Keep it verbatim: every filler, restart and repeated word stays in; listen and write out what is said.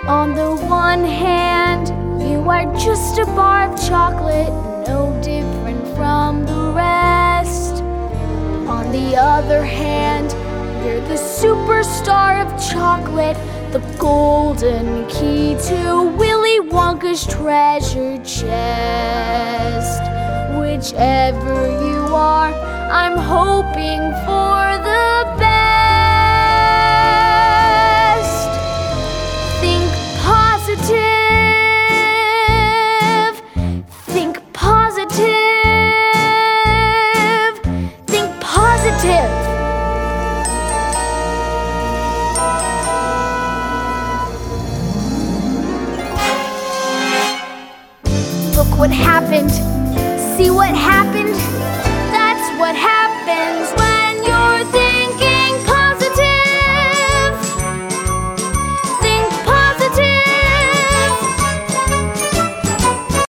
On the one hand, you are just a bar of chocolate, no different from the rest. On the other hand, you're the superstar of chocolate, the golden key to Willy Wonka's treasure chest. Whichever you are, I'm hoping for the best. Think positive. Think positive. Think positive. Look what happened. See what happened?